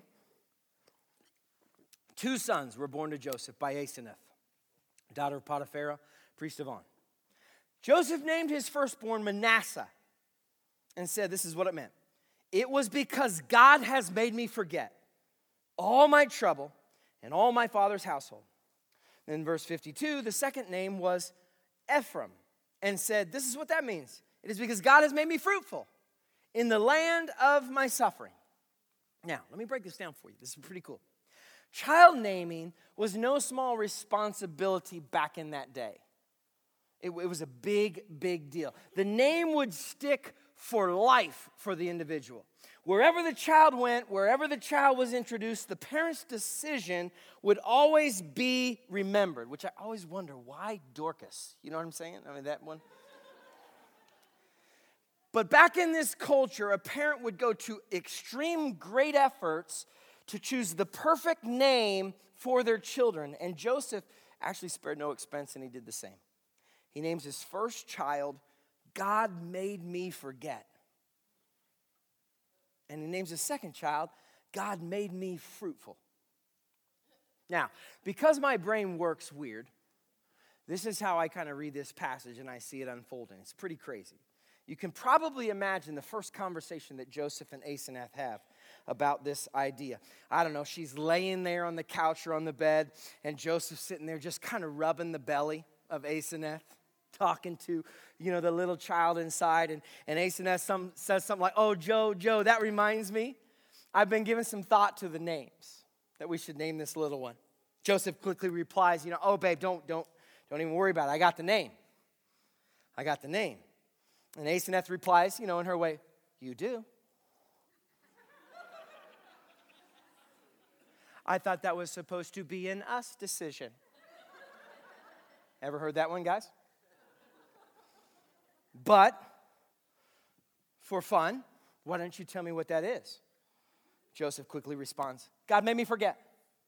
2 sons were born to Joseph by Asenath, daughter of Potiphar, priest of On. Joseph named his firstborn Manasseh and said, this is what it meant. It was because God has made me forget all my trouble and all my father's household. Then verse 52, the second name was Ephraim, and said, this is what that means. It is because God has made me fruitful in the land of my suffering. Now, let me break this down for you. This is pretty cool. Child naming was no small responsibility back in that day. It was a big, big deal. The name would stick for life for the individual. Wherever the child went, wherever the child was introduced, the parent's decision would always be remembered, which I always wonder, why Dorcas? You know what I'm saying? I mean, that one. But back in this culture, a parent would go to extreme great efforts to choose the perfect name for their children. And Joseph actually spared no expense, and he did the same. He names his first child, God Made Me Forget. And he names his second child, God Made Me Fruitful. Now, because my brain works weird, this is how I kind of read this passage and I see it unfolding. It's pretty crazy. You can probably imagine the first conversation that Joseph and Asenath have about this idea. I don't know, she's laying there on the couch or on the bed, and Joseph's sitting there just kind of rubbing the belly of Asenath, talking to, the little child inside. And Asenath says something like, oh, Joe, that reminds me. I've been giving some thought to the names that we should name this little one. Joseph quickly replies, oh, babe, don't even worry about it. I got the name. And Asenath replies, in her way, you do. I thought that was supposed to be an us decision. Ever heard that one, guys? But, for fun, why don't you tell me what that is? Joseph quickly responds, God made me forget.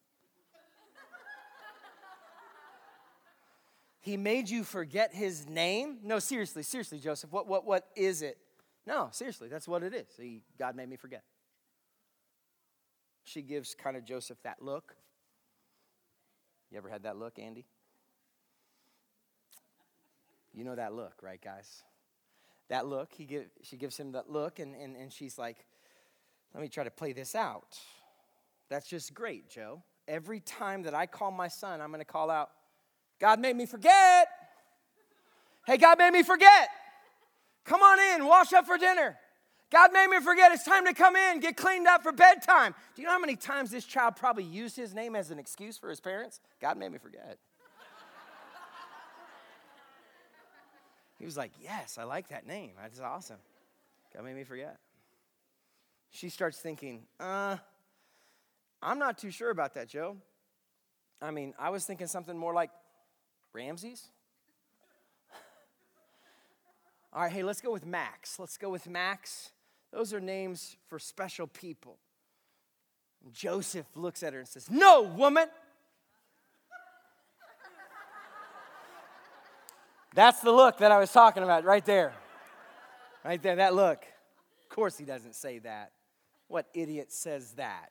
He made you forget his name? No, seriously, Joseph, what is it? No, seriously, that's what it is. God made me forget. She gives kind of Joseph that look. You ever had that look, Andy? You know that look, right, guys? That look, she gives him that look, and she's like, let me try to play this out. That's just great, Joe. Every time that I call my son, I'm going to call out, God made me forget. Hey, God made me forget. Come on in, wash up for dinner. God made me forget. It's time to come in, get cleaned up for bedtime. Do you know how many times this child probably used his name as an excuse for his parents? God made me forget. He was like, yes, I like that name. That's awesome. God made me forget. She starts thinking, I'm not too sure about that, Joe. I mean, I was thinking something more like Ramses. All right, hey, let's go with Max. Those are names for special people. And Joseph looks at her and says, no, woman. That's the look that I was talking about right there. Right there, that look. Of course he doesn't say that. What idiot says that?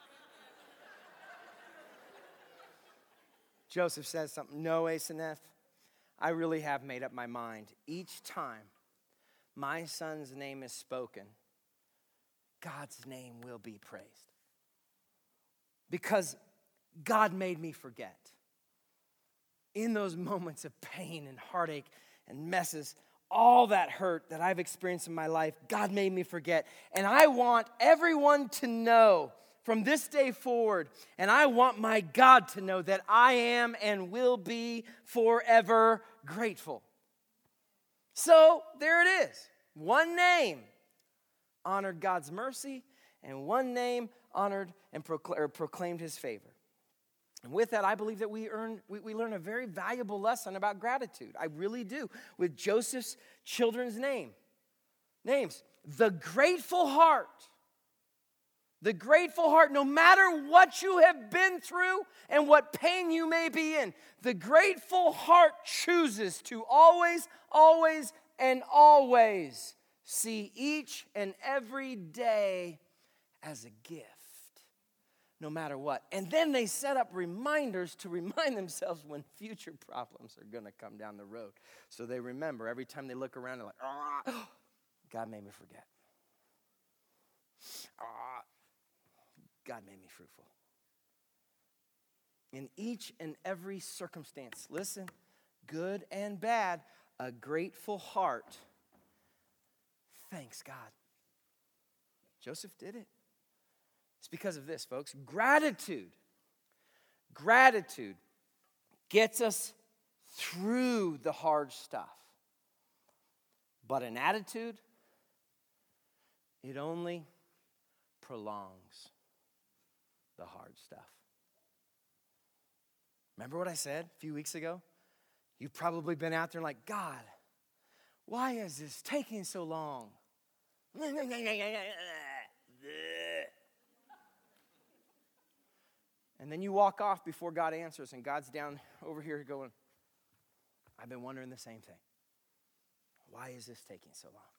Joseph says something. No, Asenath, I really have made up my mind. Each time my son's name is spoken, God's name will be praised. Because God made me forget. In those moments of pain and heartache and messes, all that hurt that I've experienced in my life, God made me forget. And I want everyone to know from this day forward, and I want my God to know that I am and will be forever grateful. So there it is. One name honored God's mercy, and one name honored and proclaimed his favor. And with that, I believe that we learn a very valuable lesson about gratitude. I really do. With Joseph's children's names. The grateful heart. The grateful heart, no matter what you have been through and what pain you may be in, the grateful heart chooses to always see each and every day as a gift. No matter what. And then they set up reminders to remind themselves when future problems are going to come down the road. So they remember every time they look around, they're like, God made me forget. God made me fruitful. In each and every circumstance, listen, good and bad, a grateful heart thanks God. Joseph did it. It's because of this, folks. Gratitude gets us through the hard stuff. But an attitude, it only prolongs the hard stuff. Remember what I said a few weeks ago? You've probably been out there like, God, why is this taking so long? And then you walk off before God answers, and God's down over here going, I've been wondering the same thing. Why is this taking so long?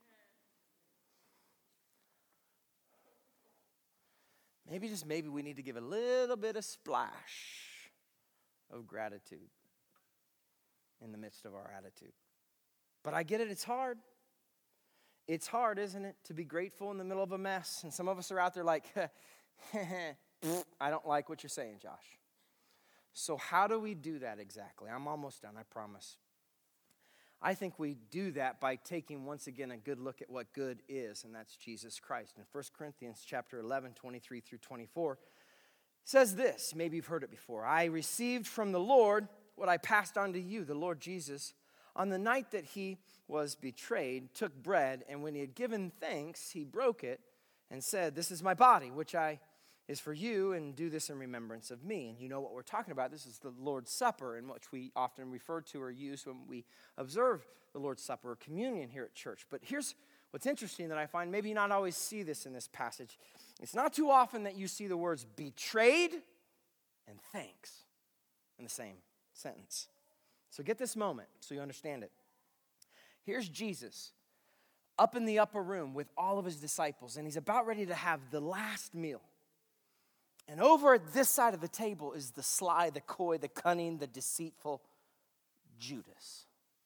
Maybe we need to give a little bit of splash of gratitude in the midst of our attitude. But I get it, it's hard. It's hard, isn't it, to be grateful in the middle of a mess. And some of us are out there like, I don't like what you're saying, Josh. So how do we do that exactly? I'm almost done, I promise. I think we do that by taking, once again, a good look at what good is, and that's Jesus Christ. In 1 Corinthians chapter 11, 23 through 24, says this, maybe you've heard it before. I received from the Lord what I passed on to you, the Lord Jesus. On the night that he was betrayed, took bread, and when he had given thanks, he broke it and said, this is my body, which is for you, and do this in remembrance of me. And you know what we're talking about. This is the Lord's Supper, in which we often refer to or use when we observe the Lord's Supper or communion here at church. But here's what's interesting that I find, maybe you not always see this in this passage. It's not too often that you see the words betrayed and thanks in the same sentence. So get this moment so you understand it. Here's Jesus up in the upper room with all of his disciples, and he's about ready to have the last meal. And over at this side of the table is the sly, the coy, the cunning, the deceitful Judas.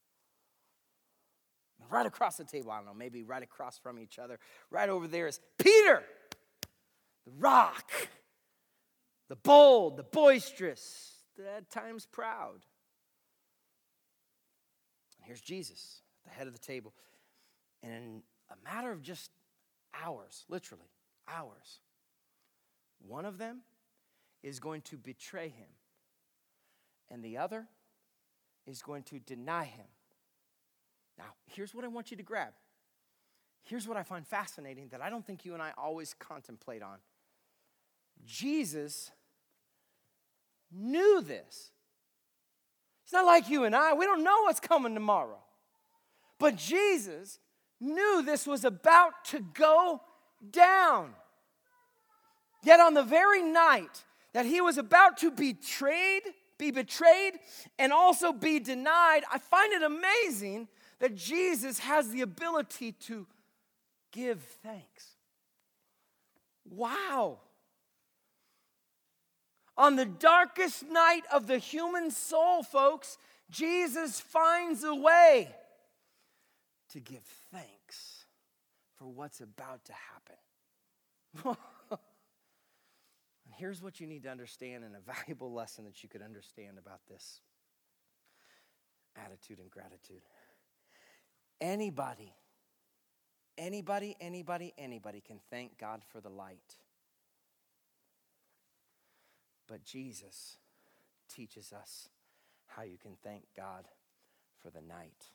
And right across the table, I don't know, maybe right across from each other, right over there is Peter, the rock, the bold, the boisterous, the at times proud. And here's Jesus at the head of the table. And in a matter of just hours, literally hours, one of them is going to betray him, and the other is going to deny him. Now, here's what I want you to grab. Here's what I find fascinating that I don't think you and I always contemplate on. Jesus knew this. It's not like you and I. We don't know what's coming tomorrow. But Jesus knew this was about to go down. Yet on the very night that he was about to be betrayed, and also be denied, I find it amazing that Jesus has the ability to give thanks. Wow. On the darkest night of the human soul, folks, Jesus finds a way to give thanks for what's about to happen. Here's what you need to understand, and a valuable lesson that you could understand about this attitude and gratitude. Anybody can thank God for the light. But Jesus teaches us how you can thank God for the night.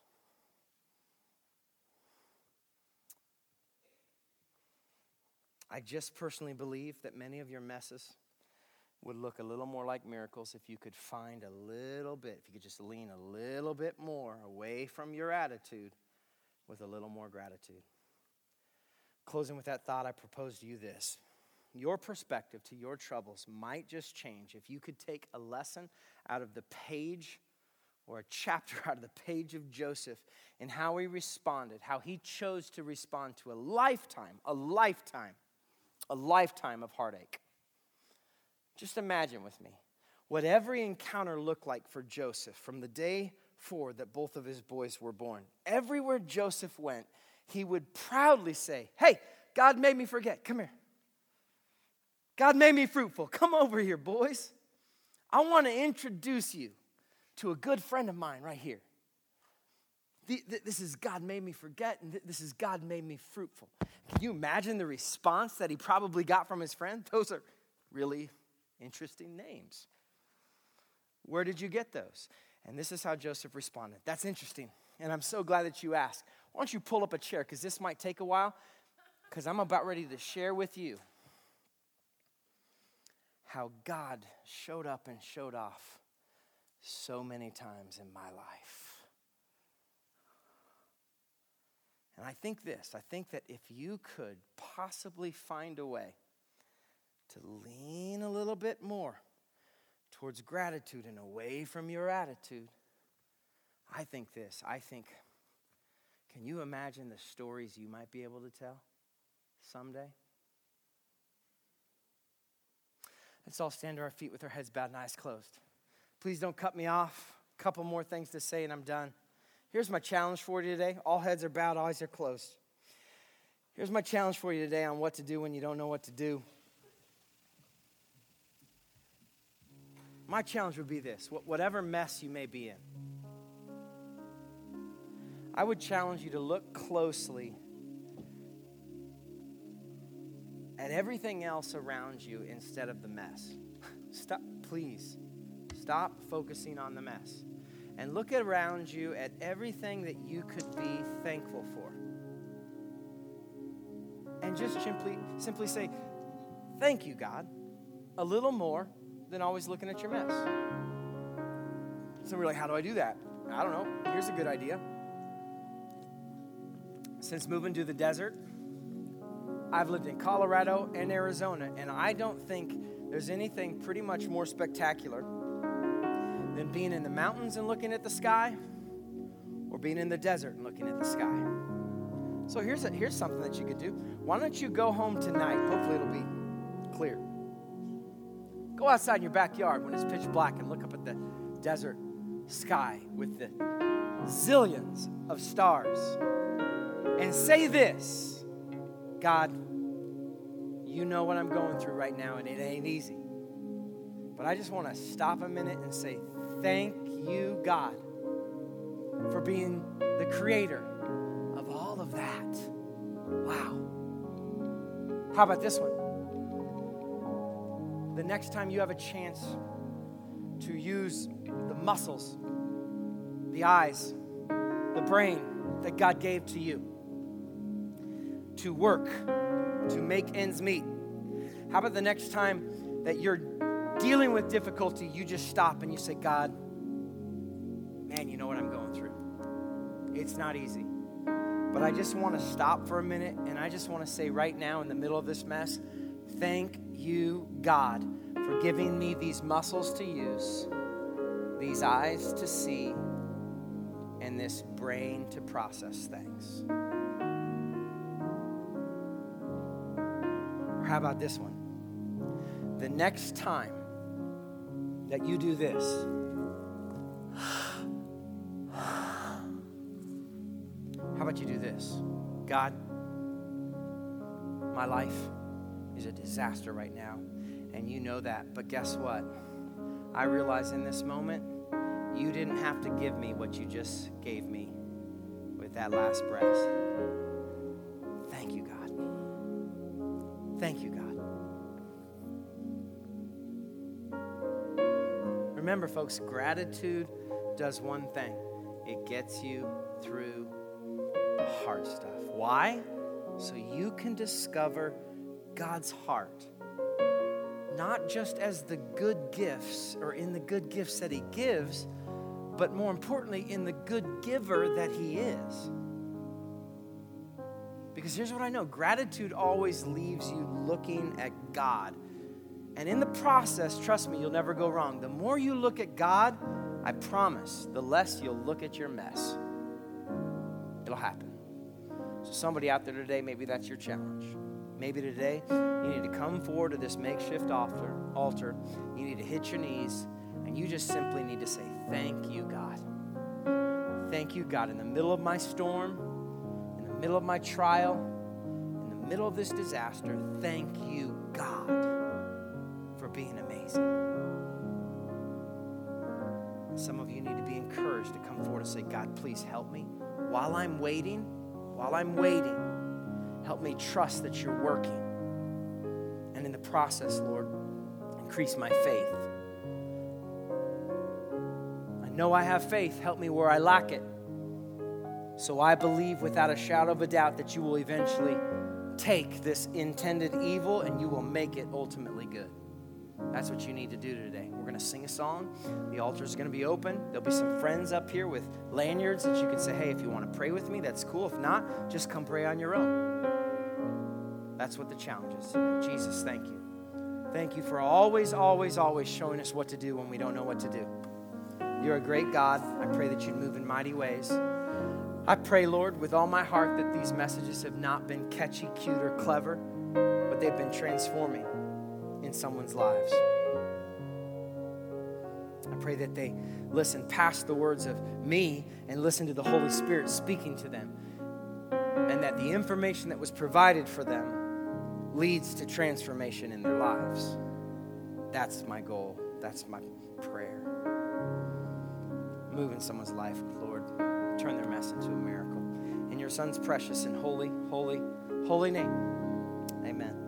I just personally believe that many of your messes would look a little more like miracles if you could find a little bit, if you could just lean a little bit more away from your attitude with a little more gratitude. Closing with that thought, I propose to you this. Your perspective to your troubles might just change if you could take a lesson out of the page or a chapter out of the page of Joseph and how he responded, how he chose to respond to a lifetime of heartache. Just imagine with me what every encounter looked like for Joseph from the day forward that both of his boys were born. Everywhere Joseph went, he would proudly say, hey, God made me forget. Come here. God made me fruitful. Come over here, boys. I want to introduce you to a good friend of mine right here. This is God made me forget, and this is God made me fruitful. Can you imagine the response that he probably got from his friend? Those are really interesting names. Where did you get those? And this is how Joseph responded. That's interesting, and I'm so glad that you asked. Why don't you pull up a chair, because this might take a while, because I'm about ready to share with you how God showed up and showed off so many times in my life. And I think that if you could possibly find a way to lean a little bit more towards gratitude and away from your attitude, I think, can you imagine the stories you might be able to tell someday? Let's all stand to our feet with our heads bowed and eyes closed. Please don't cut me off. A couple more things to say and I'm done. Here's my challenge for you today. All heads are bowed, eyes are closed. Here's my challenge for you today on what to do when you don't know what to do. My challenge would be this: whatever mess you may be in, I would challenge you to look closely at everything else around you instead of the mess. Please, stop focusing on the mess. And look around you at everything that you could be thankful for. And just simply say, thank you, God, a little more than always looking at your mess. So we're like, how do I do that? I don't know. Here's a good idea. Since moving to the desert, I've lived in Colorado and Arizona, and I don't think there's anything pretty much more spectacular than being in the mountains and looking at the sky, or being in the desert and looking at the sky. So here's something that you could do. Why don't you go home tonight? Hopefully it'll be clear. Go outside in your backyard when it's pitch black and look up at the desert sky with the zillions of stars and say this: God, you know what I'm going through right now, and it ain't easy. But I just want to stop a minute and say, thank you, God, for being the creator of all of that. Wow. How about this one? The next time you have a chance to use the muscles, the eyes, the brain that God gave to you to work, to make ends meet, how about the next time that you're dealing with difficulty, you just stop and you say, God, man, you know what I'm going through. It's not easy. But I just want to stop for a minute, and I just want to say right now in the middle of this mess, thank you, God, for giving me these muscles to use, these eyes to see, and this brain to process things. Or how about this one? The next time that you do this, how about you do this? God, my life is a disaster right now, and you know that. But guess what? I realize in this moment, you didn't have to give me what you just gave me with that last breath. Thank you, God. Thank you, God. Remember, folks, gratitude does one thing. It gets you through the hard stuff. Why? So you can discover God's heart. Not just as the good gifts or in the good gifts that he gives, but more importantly, in the good giver that he is. Because here's what I know. Gratitude always leaves you looking at God. And in the process, trust me, you'll never go wrong. The more you look at God, I promise, the less you'll look at your mess. It'll happen. So somebody out there today, maybe that's your challenge. Maybe today you need to come forward to this makeshift altar. You need to hit your knees, and you just simply need to say, thank you, God. Thank you, God. In the middle of my storm, in the middle of my trial, in the middle of this disaster, thank you, God, for being amazing. Some of you need to be encouraged to come forward and say, God, please help me. while I'm waiting, help me trust that you're working. And in the process, Lord, increase my faith. I know I have faith. Help me where I lack it. So I believe without a shadow of a doubt that you will eventually take this intended evil and you will make it ultimately good. That's what you need to do today. We're going to sing a song. The altar is going to be open. There'll be some friends up here with lanyards that you can say, hey, if you want to pray with me, that's cool. If not, just come pray on your own. That's what the challenge is today. Jesus, thank you. Thank you for always showing us what to do when we don't know what to do. You're a great God. I pray that you'd move in mighty ways. I pray, Lord, with all my heart that these messages have not been catchy, cute, or clever, but they've been transforming in someone's lives. I pray that they listen past the words of me and listen to the Holy Spirit speaking to them, and that the information that was provided for them leads to transformation in their lives. That's my goal. That's my prayer. Move in someone's life, Lord. Turn their mess into a miracle. In your Son's precious and holy, holy, holy name, amen.